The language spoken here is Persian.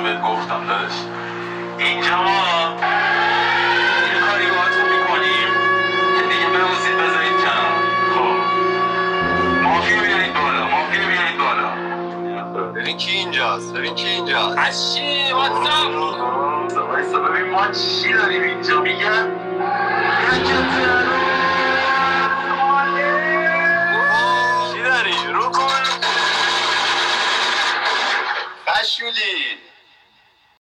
بهت گفتم داداش. اینجا ما یه کاری باهاتون میکنیم که دیگه ببوسید بذارید کنار. خب مافیا بیارید بالا، مافیا بیارید بالا. ببین کی اینجاست، ببین کی اینجاست. اشی واتساپ ببین ما چی داریم اینجا میگن چی داری؟ رو کن خشولی